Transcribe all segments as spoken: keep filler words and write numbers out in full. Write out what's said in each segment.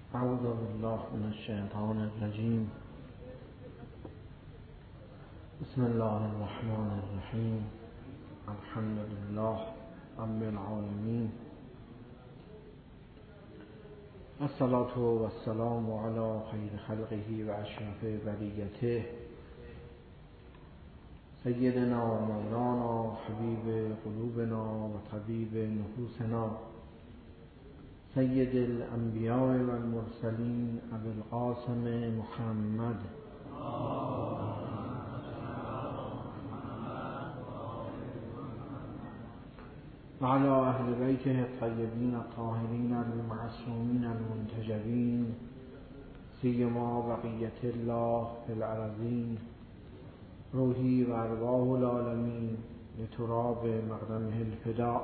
اعوذ بالله من الشیطان الرجیم. بسم الله الرحمن الرحیم. الحمد لله رب العالمین. الصلاة والسلام علی خیر خلقه و اشرف بریته سیدنا و مولانا حبیب قلوبنا و طبیب نفوسنا سید الانبیاء و المرسلین ابی القاسم محمد و علی اهل بیته الطیبین الطاهرین المعصومین المنتجبین سیما بقیة الله فی الارضین روحی و ارواح العالمین لتراب مقدمه الفداء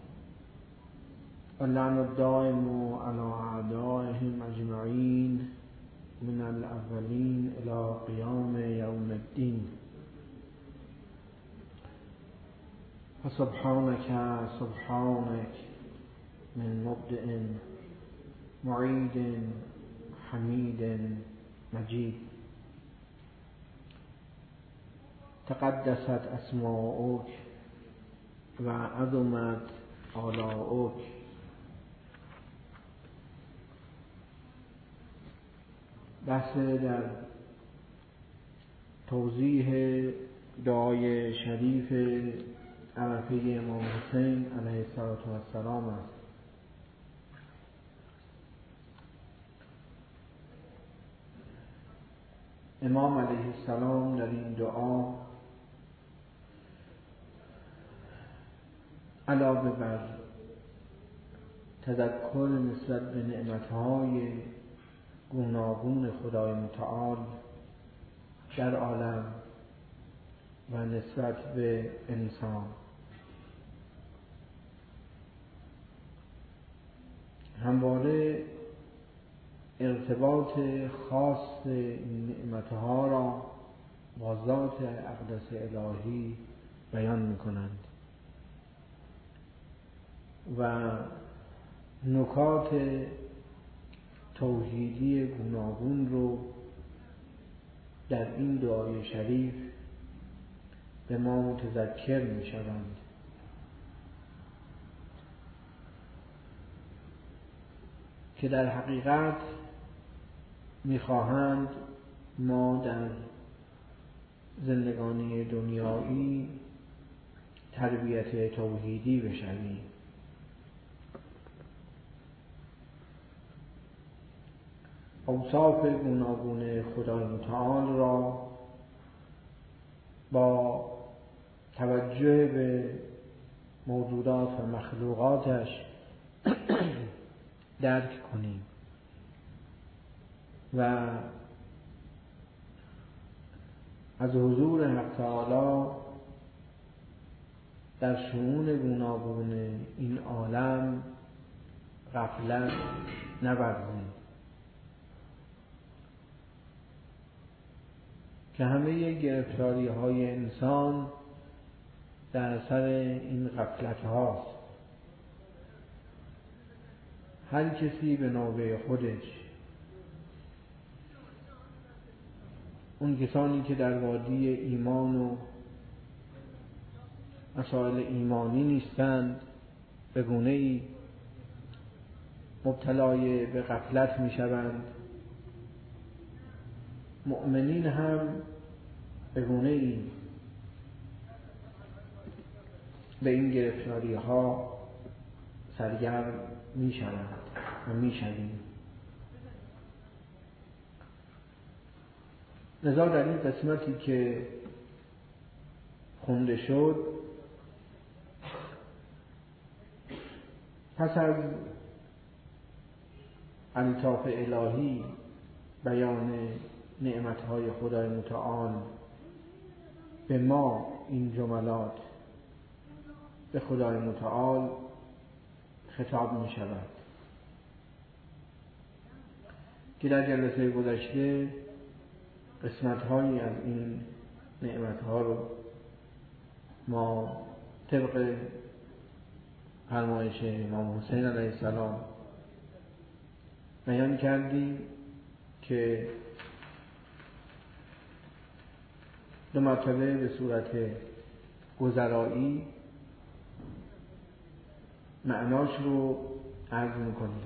واللعن الدائم على اعدائهم اجمعین من الاولین الى قیام یوم الدین. فسبحانك سبحانك من مبدئ معید حمید مجید. تقدست اسماؤک و عظمت آلاؤک. بحث در توضیح دعای شریف عرفه امام حسین علیه السلام است. امام علیه السلام در این دعا علاوه بر تذکر نسبت به نعمتهای گوناگون خدای متعال در عالم و نسبت به انسان همواره ارتباط خاص این نعمتها را با ذات اقدس الهی بیان می کنند و نکات توحیدی گوناگون رو در این دعای شریف به ما متذکر می شوند که در حقیقت می خواهند ما در زندگانی دنیایی تربیت توحیدی بشویم. اوصاف گوناگون خدای متعال را با توجه به موجودات و مخلوقاتش درک کنیم و از حضور حق تعالی در شؤون گوناگون این عالم غفلت نورزیم که همه گرفتاری های انسان در اثر این غفلت هاست. هر کسی به نوبه خودش، اون کسانی که در وادی ایمان و مسائل ایمانی نیستند به گونه‌ای مبتلای به غفلت می شوند. مؤمنین هم به گونه‌ای به این گرفتاری ها سرگرم می شوند و می شویم. لذا در این قسمتی که خونده شد پس از الطاف الهی بیان نعمتهای خدای متعال به ما این جملات به خدای متعال خطاب می شود که در جلسه گذشته قسمت‌هایی از این نعمت‌ها رو ما طبق فرمایش امام حسین علیه السلام بیان کردیم که دو مرتبه به صورت گذرایی معناش رو عرض میکنیم.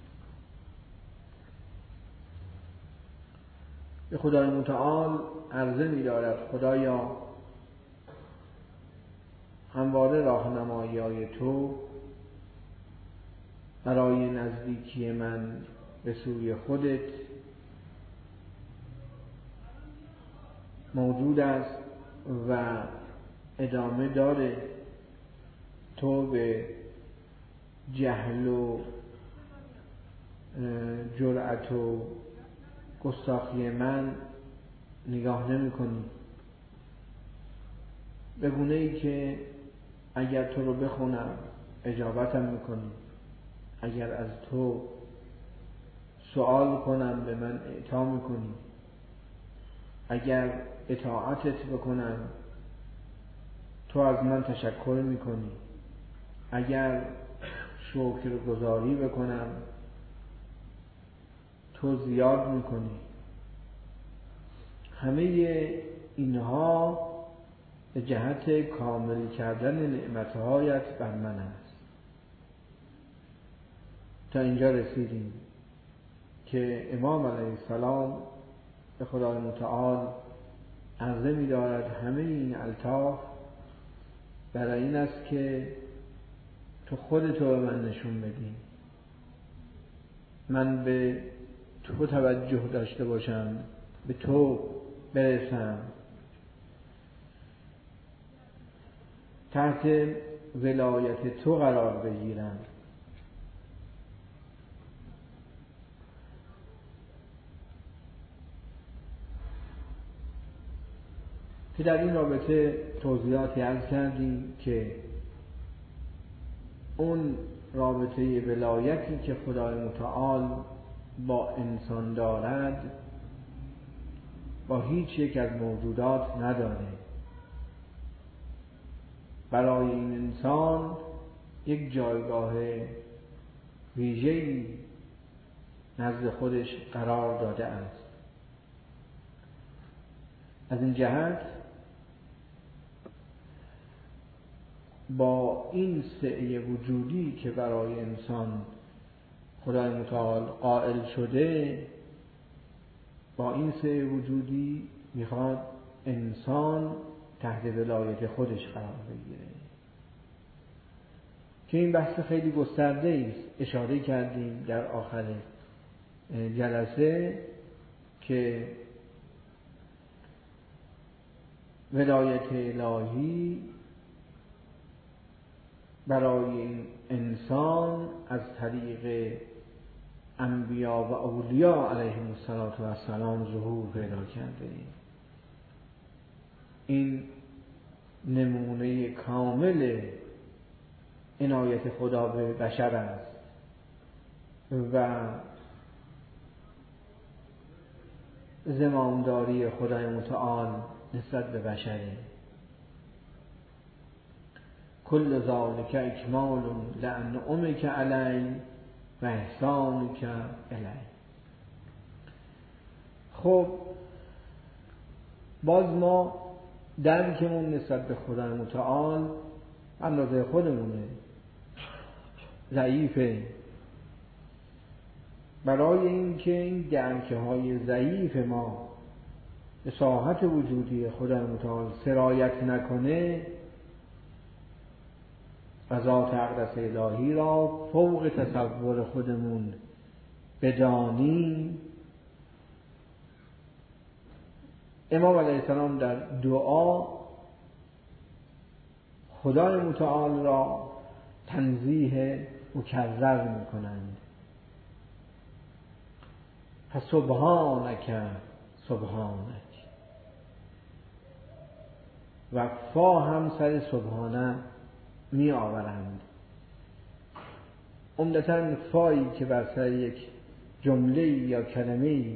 به خدای متعال عرضه می‌دارد خدایا همواره راهنمایی تو برای نزدیکی من به سوی خودت موجود است و ادامه داره. تو به جهل و جرأت و گستاخی من نگاه نمی کنی، به گونه ای که اگر تو رو بخونم اجابتم میکنی، اگر از تو سوال کنم به من اعطا میکنی، اگر اطاعتت بکنم تو از من تشکر میکنی، اگر شکر گزاری بکنم تو زیاد میکنی. همه اینها به جهت کامل کردن نعمتهایت بر من است. تا اینجا رسیدیم که امام علیه السلام به خدای متعال عرضه می دارد همه این الطاف برای این است که تو خودتو به من نشون بدی، من به تو توجه داشته باشم، به تو برسم، تحت ولایت تو قرار بگیرم. که در این رابطه توضیحاتی عرض کردیم که اون رابطه ولایتی که خدای متعال با انسان دارد با هیچ یک از موجودات نداره. برای این انسان یک جایگاه ویژه‌ای نزد خودش قرار داده است. از این جهت با این سعی وجودی که برای انسان خدای متعال قائل شده، با این سعی وجودی میخواد انسان تحت ولایت خودش قرار بگیره که این بحث خیلی گسترده است. اشاره کردیم در آخر جلسه که ولایت الهی برای این انسان از طریق انبیا و اولیاء علیهم السلام ظهور پیدا کرده. این نمونه کامل عنایت خدا به بشر است و زمامداری خدای متعال نسبت به بشره. کل ذالک اکمال لانعمک علی و احسانک الی. خب باز ما درکمون نسبت به خدای متعال اندازه خودمونه، ضعیفه. برای اینکه این درک‌های ضعیف ما به ساحت وجودی خدای متعال سرایت نکنه و ذات اقدس الهی را فوق تصور خودمون بدانیم، امام علیه السلام در دعا خدای متعال را تنزیه مکرر میکنند. پس سبحانک سبحانک و فا هم سر سبحانه می آورند. عمدتاً فایی که بر سر یک جمله یا کلمه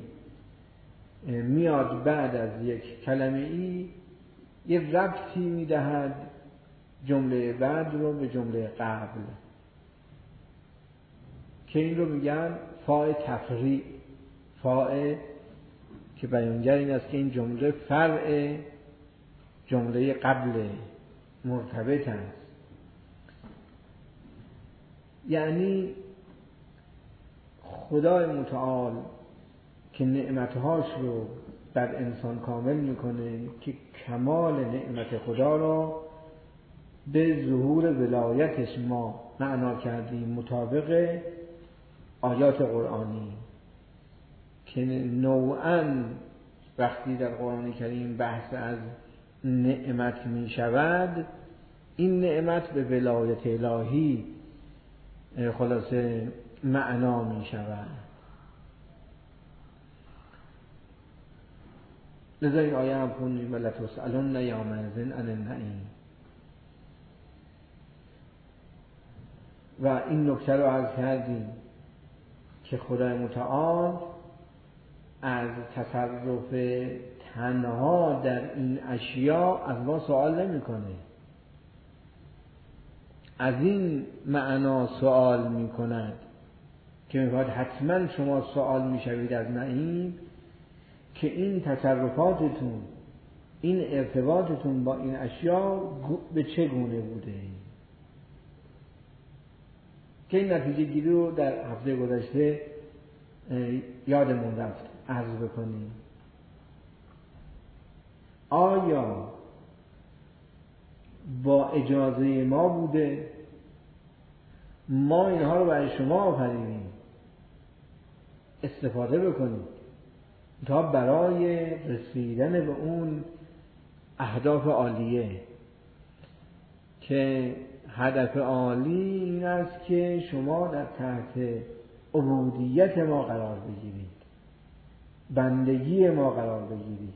میاد بعد از یک کلمه ای یک ربطی میدهد جمله بعد رو به جمله قبل، که این رو میگن فاء تفریع، فاء که بیانگر این است که این جمله فرع جمله قبل مرتبط است. یعنی خدای متعال که نعمتهاش رو بر انسان کامل میکنه که کمال نعمت خدا رو به ظهور ولایتش ما معنا کردیم مطابق آیات قرآنی که نوعاً وقتی در قرآن کریم بحث از نعمت می شود، این نعمت به ولایت الهی خلاصه معنا می شود. لذا این آیه هم خوندیم ولتسألن یومئذ عن النعیم. و این نکته رو عرض کردیم که خدای متعال از تصرف تنها در این اشیاء از ما سوال نمی کنه، از این معنا سوال می کند که می باید حتما شما سوال می شوید از نعیم که این تصرفاتتون، این ارتباطتون با این اشیاء به چه گونه بوده، که این نتیجه گیری رو در هفته گذشته یادمون رفت عرض بکنیم. آیا با اجازه ما بوده ما اینها رو برای شما آفریدیم استفاده بکنیم تا برای رسیدن به اون اهداف عالیه که هدف عالی این است که شما در تحت عبودیت ما قرار بگیرید، بندگی ما قرار بگیرید.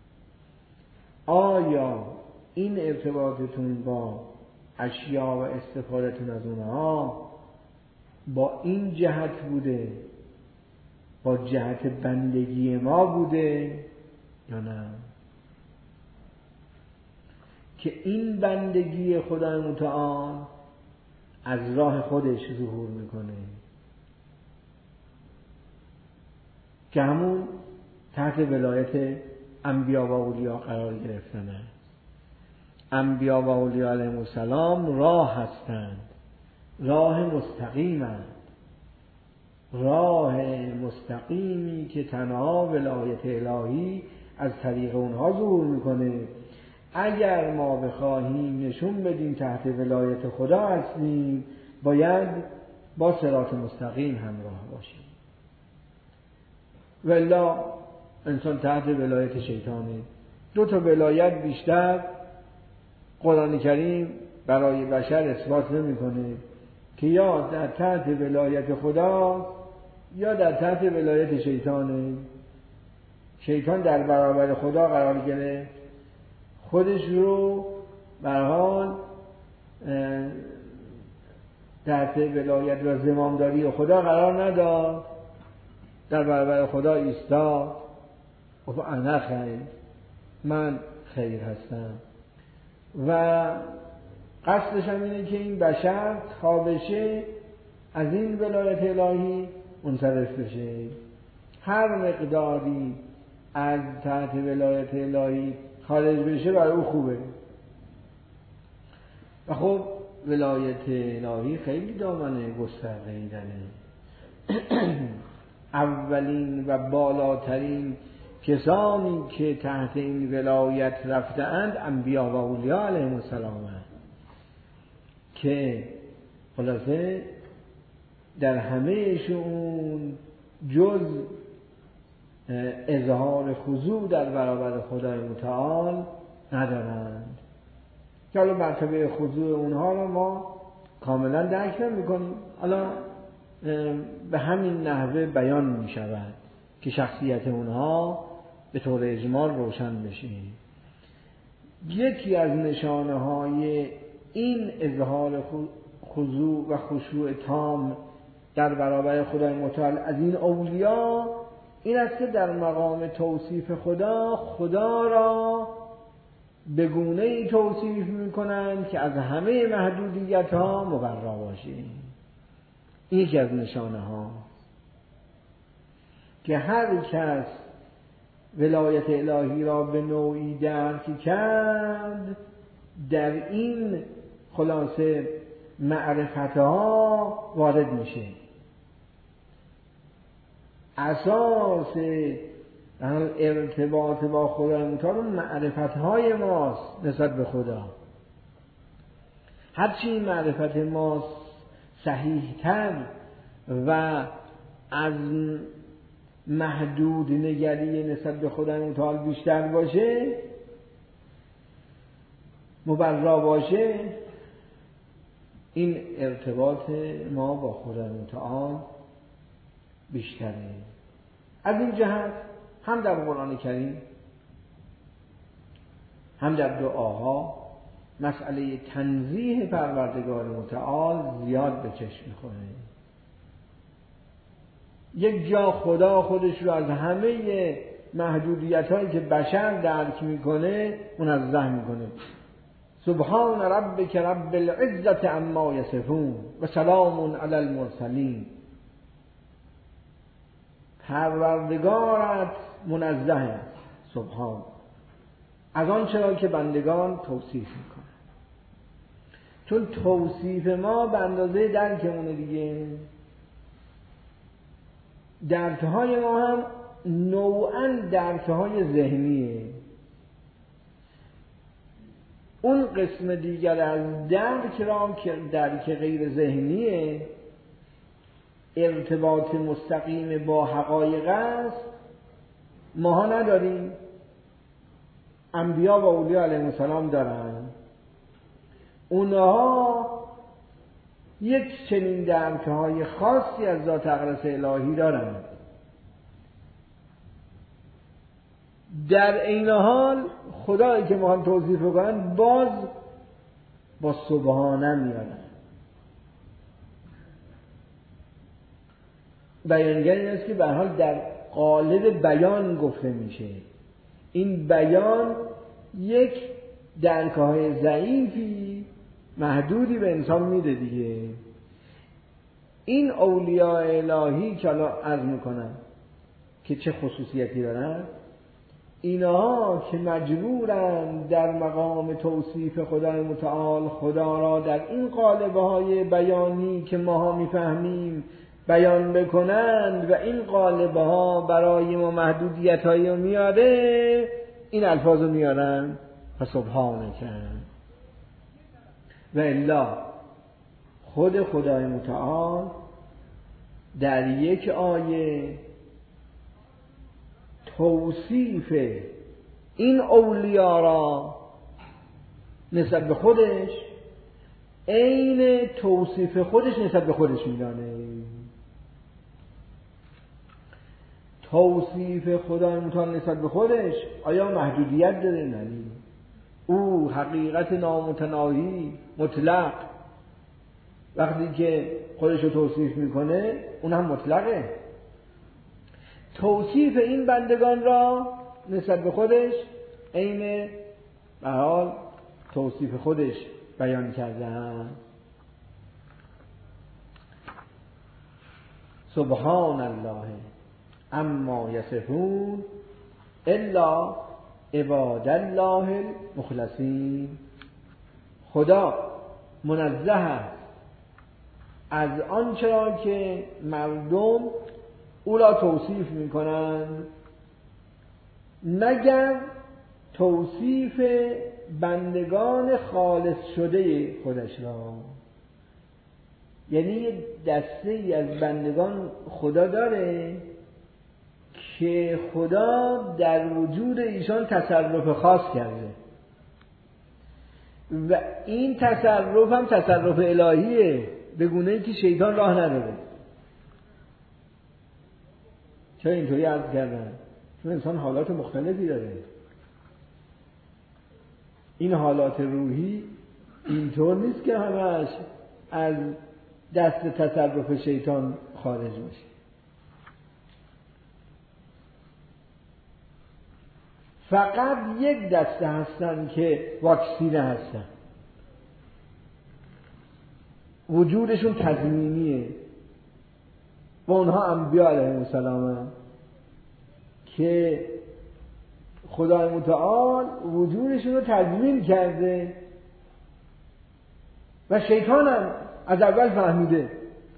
آیا این ارتباطتون با اشیاء و استفادهتون از اونها با این جهت بوده، با جهت بندگی ما بوده یا نه؟ که این بندگی خدای متعال از راه خودش ظهور میکنه که همون تحت ولایت انبیا و اولیا قرار گرفتن است. انبیا و اولیا علیهم السلام راه هستند، راه مستقیمند، راه مستقیمی که تنها ولایت الهی از طریق اونها ظهور میکنه. اگر ما بخواهیم نشون بدیم تحت ولایت خدا هستیم باید با صراط مستقیم همراه باشیم، والا انسان تحت ولایت شیطانه. دو تا ولایت بیشتر قرآن کریم برای بشر اثبات نمیکنه که یا در تحت ولایت خدا یا در تحت ولایت شیطانه. شیطان در برابر خدا قرار گرفت، خودش رو به هر حال تحت ولایت و زمامداری خدا قرار نداد، در برابر خدا ایستاد و انا خیر، من خیر هستم. و قصدش هم اینه که این بشر خوابشه از این ولایت الهی منصرف بشه، هر مقداری از تحت ولایت الهی خارج بشه برای او خوبه. و خب ولایت الهی خیلی دامنه گسترده داره. اولین و بالاترین کسانی که تحت این ولایت رفتند انبیا و اولیا علیهم السلام هست که خلاصه در همهشون جز اظهار خضوع در برابر خدای متعال ندارند، که حالا مرتبه خضوع اونها رو ما کاملا درک نمی‌کنیم. حالا به همین نحوه بیان می شود که شخصیت اونها به طور اجمال روشن بشه. یکی از نشانه های این اظهار خضوع و خشوع تام در برابر خدای متعال از این اولیا این است که در مقام توصیف خدا خدا را به گونه‌ای توصیف می‌کنند که از همه محدودیت‌ها مبرا باشه. این یکی از نشانه ها که هر کس ولایت الهی را به نوعی درک کرد در این خلاصه معرفتها وارد میشه. اساس ارتباط با خدای متعال معرفتهای ماست نسبت به خدا. هرچی این معرفت ما صحیح‌تر و از محدود نگری نسبت به خدای متعال بیشتر باشه، مبرا باشه، این ارتباط ما با خدای متعال بیشتره. از این جهت هم در قرآن کریم هم در دعاها مسئله تنزیه پروردگار متعال زیاد به چشم می‌خوره. یک جا خدا خودش رو از همه محدودیت‌هایی که بشر درک می‌کنه منزه می‌کنه. سبحان ربک رب العزة عما یصفون و سلام علی المرسلین. پروردگارت منزه است، سبحان، از آن چرا که بندگان توصیف میکنن. چون توصیف ما به اندازه درکمونه دیگه. درکهای ما هم نوعاً درکهای ذهنیه. اون قسم دیگر از درک را که درک غیر ذهنیه، ارتباط مستقیم با حقایق است، ماها نداریم. انبیا و اولیاء علیهم السلام دارن. اونها یک چنین درک‌های خاصی از ذات اقدس الهی دارن. در این حال خدایی که ما هم توصیف کنن باز با سبحانه میارن. بیانگر این است که به هر حال در قالب بیان گفته میشه. این بیان یک درک‌های ضعیفی محدودی به انسان میده دیگه. این اولیاء الهی که الان عرض میکنن که چه خصوصیتی دارن، اینها که مجبورن در مقام توصیف خدای متعال خدا را در این قالب‌های بیانی که ماها میفهمیم بیان بکنند و این قالب‌ها برای ما محدودیت‌هایی رو میاره، این الفاظ رو میارن فسبحانک. و الا خود خدای متعال در یک آیه توصیف این اولیا را نسبت به خودش عین توصیف خودش نسبت به خودش میدانه. توصیف خدای متعال نسبت به خودش آیا محدودیت داره؟ نه. او حقیقت نامتناهی مطلق، وقتی که خودش رو توصیف میکنه اون هم مطلقه. توصیف این بندگان را نسبت به خودش عین به حال توصیف خودش بیان کردن. سبحان الله اما یصفون الا عباد الله المخلصین. خدا منزه است از آنچه را که مردم او را توصیف میکنند مگر توصیف بندگان خالص شده خودش را. یعنی یه دسته ای از بندگان خدا داره که خدا در وجود ایشان تصرف خاص کرده و این تصرف هم تصرف الهیه، به گونه‌ای که شیطان راه نداره. چرا اینطوری عرض کردن؟ چون انسان حالات مختلفی داره. این حالات روحی اینطور نیست که همش از دست تصرف شیطان خارج میشه. فقط یک دسته هستن که واکسینه هستن، وجودشون تضمینیه، و اونها انبیاء علیهم السلام هم که خدای متعال وجودشون رو تضمین کرده و شیطان هم از اول فهمیده.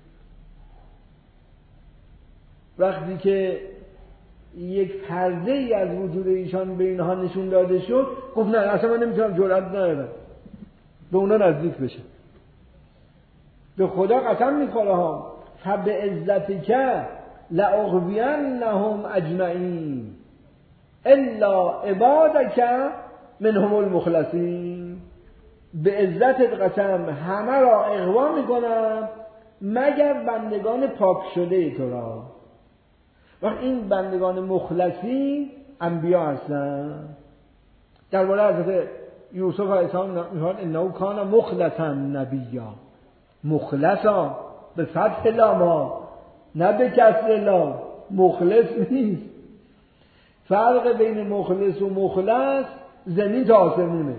وقتی که یک پرده ای از وجود ایشان به اینها نشون داده شد، گفت نه اصلا من نمیتونم، جرئت ندارم به اونا نزدیک بشم. به خدا قسم میخوره ها، فبعزتک لأغوینهم اجمعین الا عبادک منهم المخلصین. به عزتت قسم همه را اغوا میکنم مگر بندگان پاک شده تو را. وقت این بندگان مخلصین انبیا هستن. درباره حضرت یوسف علیه السلام میگه انه کان مخلصا نبیا. مخلصا به فتح لام نه به کسر لام، مخلص نیست. فرق بین مخلص و مخلص زمین تا آسمونه.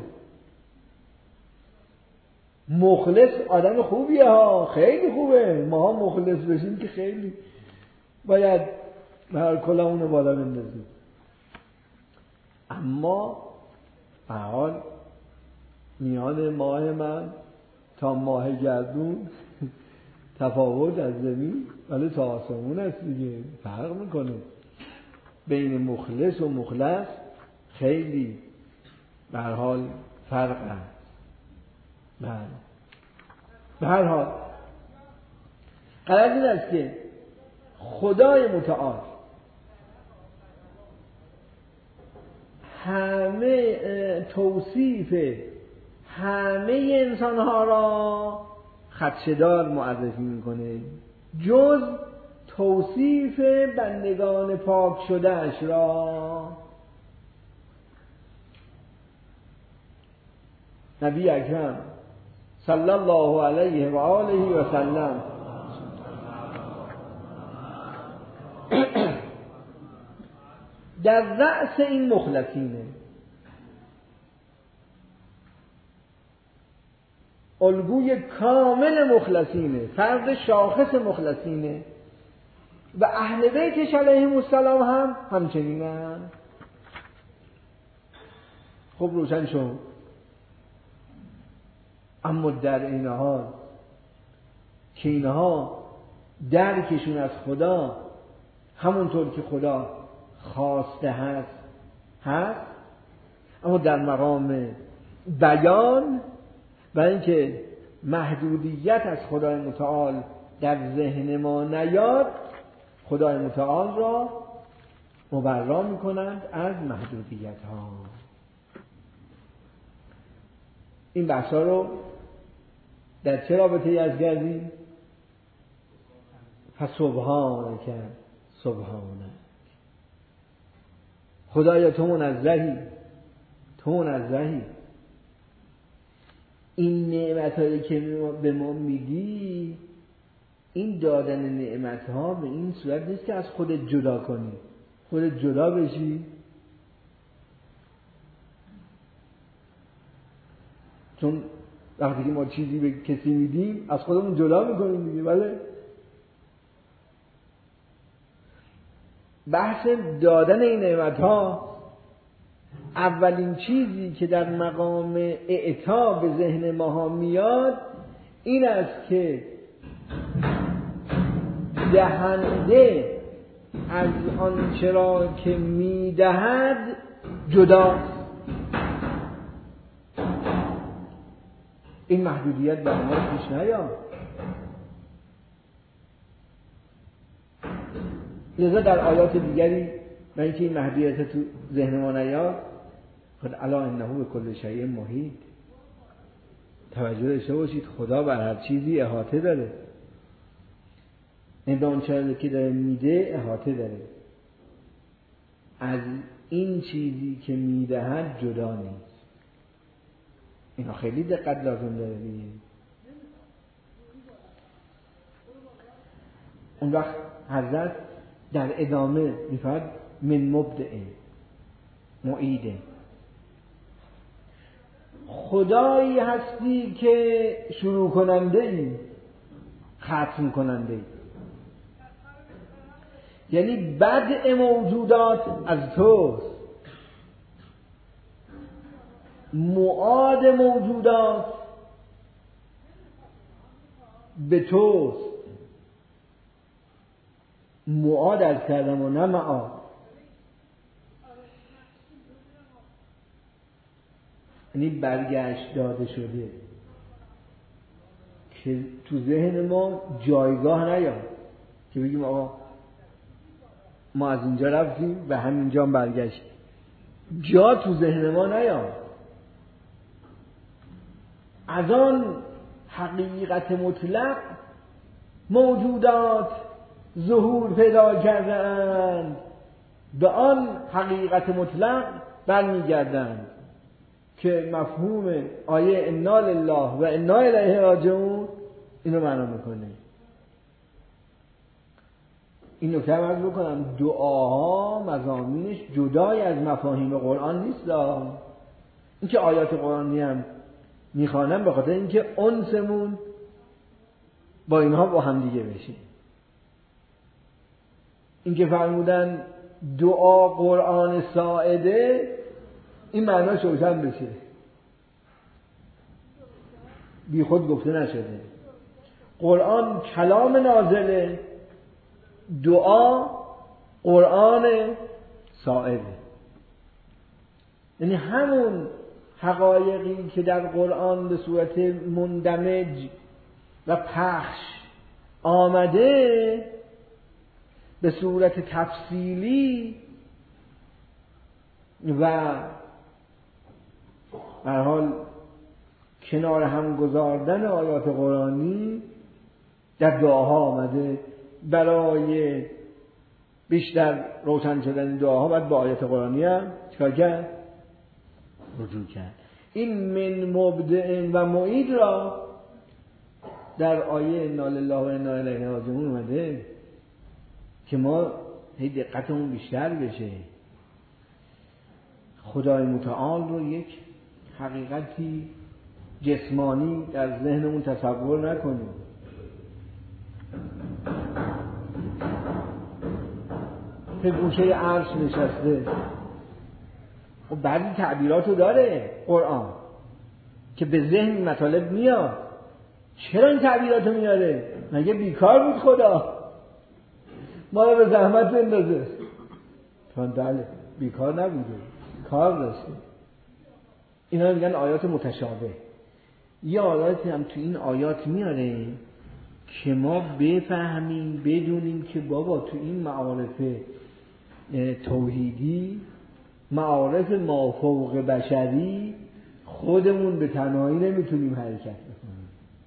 مخلص آدم خوبیه ها، خیلی خوبه. ما ها مخلص بشیم که خیلی باید هر کلامونو بالا بندازیم. اما به حال میان ماه من تا ماه گردون تفاوت از زمین ولی تا آسمون است دیگه، فرق میکنه. بین مخلص و مخلص خیلی به هر حال فرق هست. بله. به هر حال غرض این است که خدای متعال همه توصیف همه انسانها را خدشه‌دار معرفی میکنه جز توصیف بندگان پاک شده اش را. نبی اکرم صلی الله علیه و آله و سلم در رأس این مخلصینه، الگوی کامل مخلصینه، فرد شاخص مخلصینه و اهل بیتش علیهم السلام هم همچنین هم. خب روشن شد. اما در این حال که اینها درکشون از خدا همونطور که خدا خواسته هست هست، اما در مقام بیان و اینکه محدودیت از خدای متعال در ذهن ما نیاد، خدای متعال را مبرا میکنند از محدودیت ها. این بحثا رو در چه رابطه‌ای از کردیم؟ فسبحانک سبحانک. خدایا تو منزهی، تو منزهی. این نعمت‌هایی که به ما میدی، این دادن نعمت‌ها به این صورت نیست که از خودت جدا کنی، خودت جدا بشی. چون وقتی که ما چیزی به کسی میدیم از خودمون جدا میکنیم دیگه. بله، بحث دادن این نعمت‌ها اولین چیزی که در مقام اعطا به ذهن ماها میاد این است که دهنده از آنچه را که میدهد جداست. این محدودیت برای ما پیش نیاد. لذا در آیات دیگری و اینکه این محدودیت تو ذهن ما نیاد، خود الا انه به کل شیء محیط. توجه داشته باشید خدا بر هر چیزی احاطه داره. این به اون چیزی که داره میده احاطه داره. از این چیزی که میدهد جدا نیست. اینا خیلی دقت لازم داره دیگه. اون وقت حضرت در ادامه میفرد من مبدعه معیده. خدایی هستی که شروع کننده ای، ختم کننده ای. یعنی بدء موجودات از توست، معاد موجودات به توست. معاد از کردم و نه معاد. یعنی برگشت داده شده که تو ذهن ما جایگاه نیاد که بگیم آقا ما از اینجا رفتیم و همینجا هم برگشتیم. جا تو ذهن ما نیاد. از آن حقیقت مطلق موجودات ظهور پیدا کردند، به آن حقیقت مطلق برمیگردند که مفهوم آیه انا لله و انا الیه راجعون اینو معنا میکنه. این نکته رو عرض بکنم، دعاها مضامینش جدای از مفاهیم قرآن نیست. این که آیات قرآنی هم میخوانم به خاطر اینکه انسمون با اینها با هم دیگه بشه. این که فرمودن دعا قرآن ساعده، این معناش روشن بشه، بی خود گفته نشده. قرآن کلام نازله، دعا قرآن ساعده. یعنی همون حقایقی که در قرآن به صورت مندمج و پخش آمده به صورت تفصیلی و به هر حال کنار هم گذاردن آیات قرآنی در دعاها آمده. برای بیشتر روشن شدن دعاها باید با آیات قرآنی هم چکار کرد؟ رجوع کرد. این من مبدع و معید را در آیه انا لله و انا الیه راجعون اومده که ما هی دقتمون بیشتر بشه. خدای متعال رو یک حقیقتی جسمانی در ذهنمون تصور نکنیم. به گوشه عرش نشسته. و بعضی تعبیراتو داره قرآن که به ذهن مطالب میاد. چرا این تعبیراتو میاره؟ مگه بیکار بود خدا؟ ما رو به زحمت بندازه. بله بیکار نبوده، کار داشته. اینا میگن آیات متشابه. یه آیاتی هم تو این آیات میاره که ما بفهمیم بدونیم که بابا تو این معارف توحیدی، معارف مافوق بشری، خودمون به تنهایی نمیتونیم حرکت بکنیم.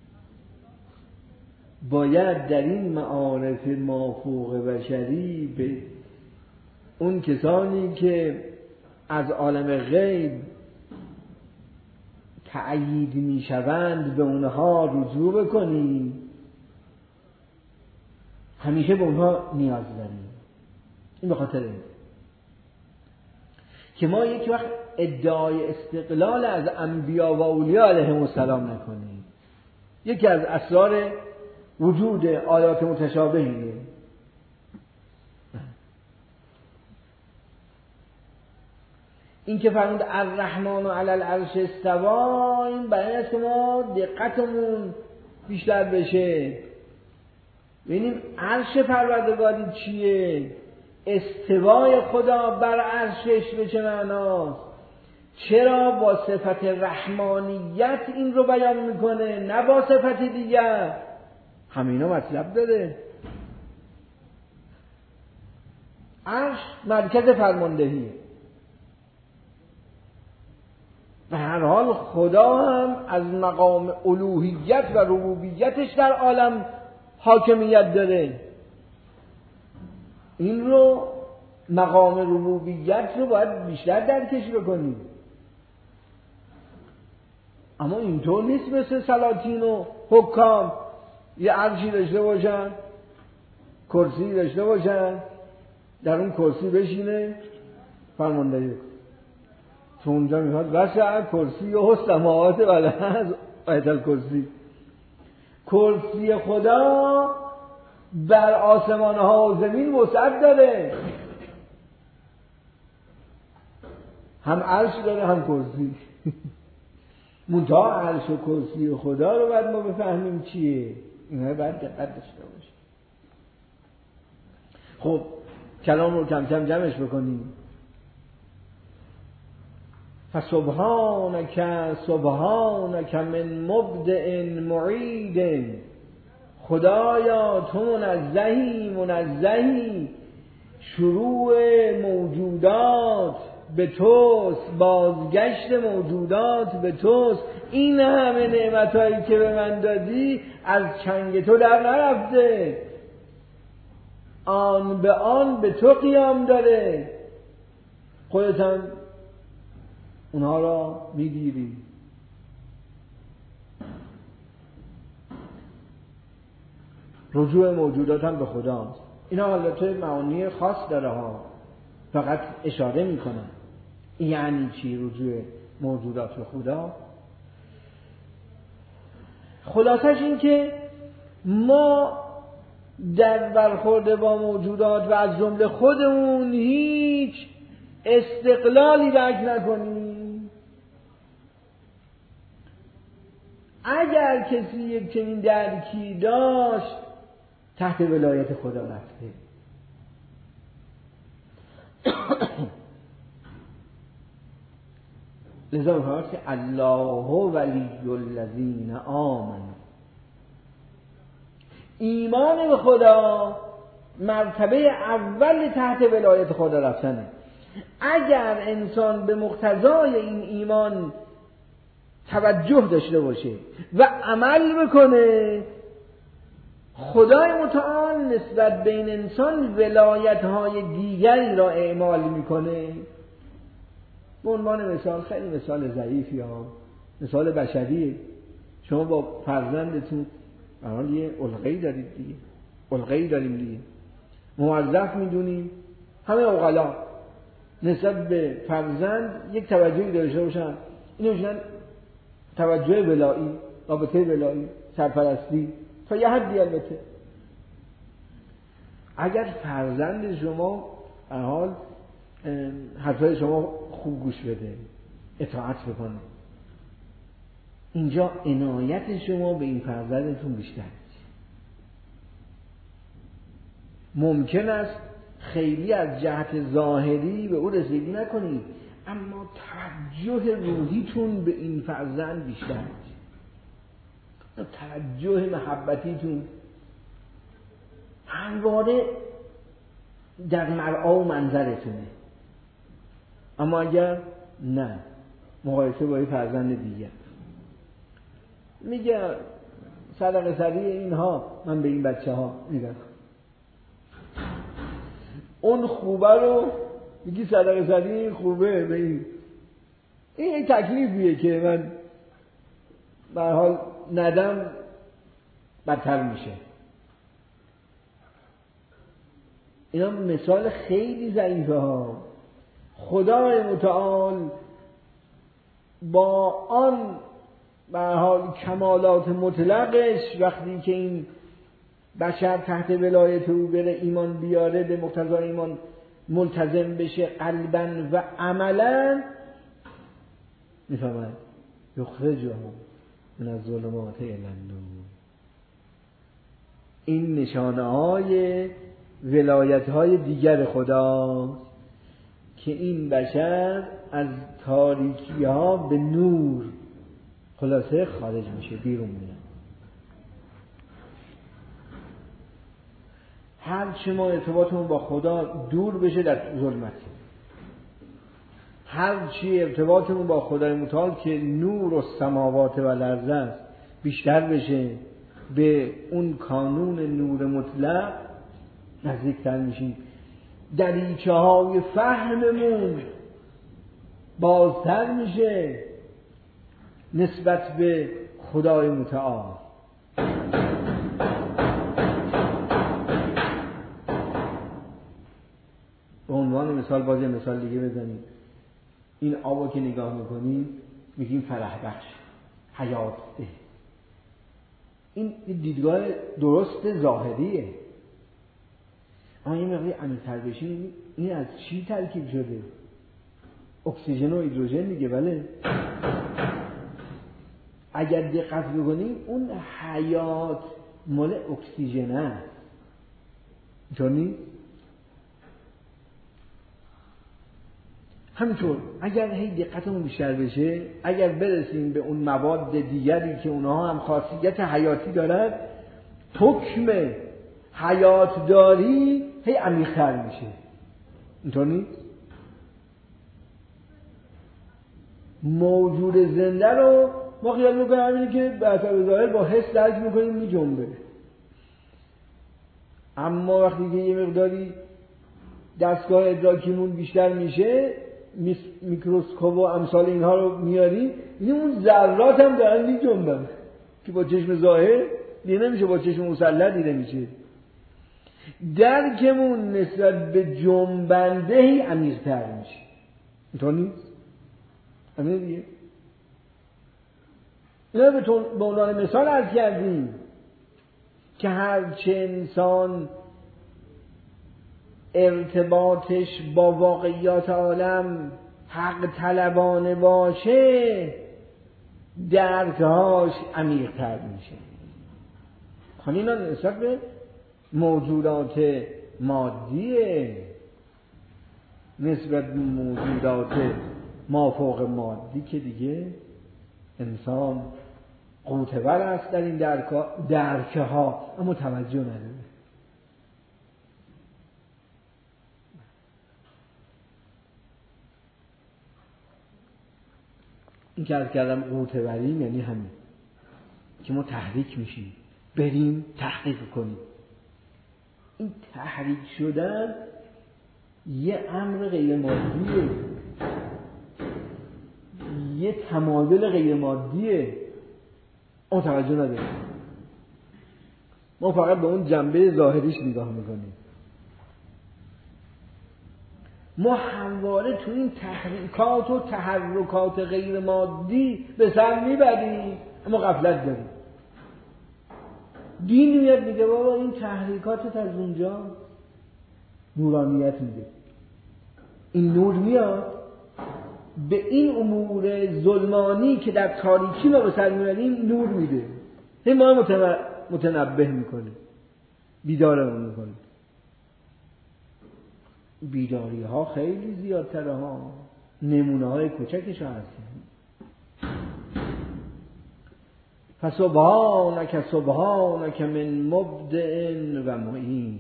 باید در این معارف مافوق بشری به اون کسانی که از عالم غیب تأیید میشوند به اونها رجوع بکنیم. همیشه به اونها نیاز داریم. این به خاطر این که ما یک وقت ادعای استقلال از انبیا و اولیاء علیهم السلام نکنیم. یکی از اسرار وجود آیات متشابه اینه. این که فرمود الرحمن علی العرش استوا، این برای است که ما دقتمون بیشتر بشه، ببینیم عرش پروردگاری چیه، استوای خدا بر عرشش به چه معناست، چرا با صفت رحمانیت این رو بیان میکنه نه با صفت دیگر. همینا مطلب داره. عرش مرکز فرماندهیه. به هر حال خدا هم از مقام الوهیت و ربوبیتش در عالم حاکمیت داره. این رو مقام ربوبیت رو باید بیشتر درکش بکنیم. اما اینطور نیست مثل سلاطین و حکام یه عرشی داشته باشن، کرسی داشته باشن، در اون کرسی بشینه فرماندهی کنه. تو اونجا میخواد وسع کرسی و السماوات و الارض، آیت الکرسی. کرسی خدا بر آسمان ها و زمین وسعت داره، هم عرش داره هم کرسی. منتها عرش و کرسی و خدا رو باید ما بفهمیم چیه، اینها باید دقت داشته باشیم. خب کلام رو کم کم جمعش بکنیم. فسبحانک سبحانک من مبدع معید، خدایا تو منزهی منزهی، شروع موجودات به توست، بازگشت موجودات به توست. این همه نعمتایی که به من دادی از چنگ تو در نرفته، آن به آن به تو قیام داره، خودت هم اونها را میگیری. رجوع موجودات هم به خداست. اینا البته معانی خاص داره ها، فقط اشاره میکنم. یعنی چی رجوع موجودات به خدا؟ خلاصش این که ما در برخورد با موجودات و از جمله خودمون هیچ استقلالی درک نکنیم. اگر کسی یک چنین درکی داشت تحت ولایت خدا رفته. لذا می‌فرماید که الله ولی الذین آمنوا، ایمان به خدا مرتبه اول تحت ولایت خدا رفتنه. اگر انسان به مقتضای این ایمان توجه داشته باشه و عمل بکنه، خدای متعال نسبت به این انسان ولایت‌های دیگری را اعمال میکنه. به عنوان مثال، خیلی مثال ضعیفی ها، مثال بشریه. شما با فرزندتون الان یه علقه‌ای دارید دیگه، علقه‌ای داریم دیگه، موظف میدونیم همه عقلا نسبت به فرزند یک توجهی داشته باشن. اینو میشن توجه ولایی، رابطه ولایی، سرپرستی تا یه حدی. البته اگر فرزند شما در حال حرفای شما خوب گوش بده، اطاعت بکنه، اینجا عنایت شما به این فرزندتون بیشتر میشه. ممکن است خیلی از جهت ظاهری به او رسیدگی نکنید، اما توجه روحیتون به این فرزند بیشتر میشه، توجه محبتیتون همواره در مرعا و منظرتونه. اما اگر نه، مقایسه با یه فرزند دیگر میگه صدقه سری اینها، من به این بچه ها میگم اون خوبه رو میگی صدقه سری این خوبه به این. این یک تکلیفیه که من به هر حال ندم بدتر میشه. اینا مثال خیلی ضعیفه ها. خدای متعال با آن به هر حال کمالات مطلقش وقتی که این بشر تحت ولایت او بره، ایمان بیاره، به مقتضای ایمان ملتزم بشه قلباً و عملاً، میفهمن یخرجهم من الظلمات الی النور. این نشانه های ولایت های دیگر خداست که این بشر از تاریکی ها به نور خلاصه خارج میشه، بیرون میاد. هر چه ما ارتباطمون با خدا دور بشه در ظلمت، هر چی ارتباطمون با خدای متعال که نور و سماوات و الارض است بیشتر بشه، به اون کانون نور مطلق نزدیکتر میشیم. دریچه های فهممون بازتر میشه نسبت به خدای متعال. به عنوان مثال باز یه مثال دیگه بزنیم. این آبو که نگاه میکنیم میگیم فرح بخش، حیات ده. این دیدگاه درست ظاهریه، اما این مقدار عمیق‌تر بشیم این از چی ترکیب شده؟ اکسیژن و هیدروژن دیگه. بله اگر دقت بکنیم اون حیات مال اکسیژن است، اینطور نیست؟ همینطور اگر هی دقتمون بیشتر بشه، اگر برسیم به اون مواد دیگری که اونها هم خاصیت حیاتی دارد، حکم حیات داری هی عمیق‌تر میشه، اینطور نیست؟ موجود زنده رو ما خیال میکنیم همینی که به اثر ظاهر با حس درک میکنیم میجنبه، اما وقتی که یه مقداری دستگاه ادراکیمون بیشتر میشه، میکروسکوپ و امثال اینها رو میاریم، میبینیم اون ذرات هم دارن میجنبن که با چشم ظاهر دیده نمیشه، با چشم مسلح دیده میشه. درکمون نسبت به جنبندهی عمیق‌تر میشه، اینطور نیست؟ همین دیگه. اینا به عنوان مثال عرض کردیم که هرچه انسان ارتباطش با واقعیات عالم حق طلبانه باشه، درکهاش عمیق‌تر میشه. خب اینا نسبت به موجودات مادیه، نسبت به موجودات مافوق مادی که دیگه انسان قوتور است در این درکه ها، اما توجه نداره. این که از کردم قوتوریم یعنی همین که ما تحریک میشیم بریم تحقیق کنیم. این تحریک شدن یه امر غیر مادیه، یه تمایل غیر مادیه، اون توجه نداره. ما فقط به اون جنبه ظاهریش نگاه میکنیم. ما همواره تو این تحریکات و تحرکات غیر مادی به سر میبریم، اما غفلت داریم. دین میاد میگه بابا این تحریکاتت از اونجا نورانیت میده. این نور میاد به این امور ظلمانی که در تاریکی ما به سر میبریم نور میده، این ما متنبه میکنه، بیدارمون میکنه. بیداری ها خیلی زیادتره ها، نمونه های کوچکش هست. فسبحانک سبحانک من مبدع و معید.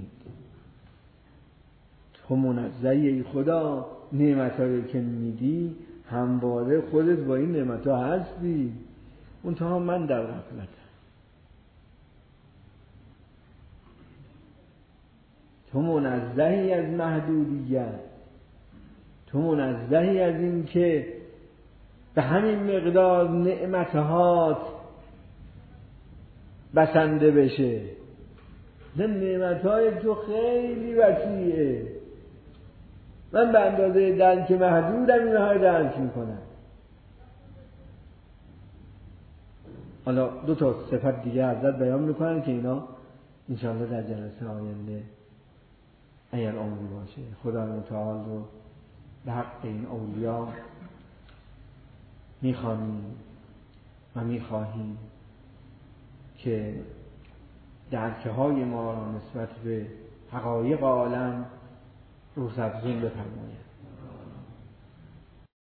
تو منزهی ای خدا، نعمتایی که میدی همواره خودت با این نعمتها هستی، منتها من در غفلتم. تو منزهی از محدودیت، تو منزهی از این که به همین مقدار نعمتهات بسنده بشه. نعمتهای تو خیلی وسیعه، من به اندازه درک محدودم اینها رو درک میکنم. حالا دو تا صفت دیگه حضرت بیان میکنن که اینا انشاءالله در جلسه آینده اگر عمری باشه خدا متعال رو به حق این اولیا میخوانیم و میخواهیم که درکه های ما را نسبت به حقایق عالم روزافزون بفرماید.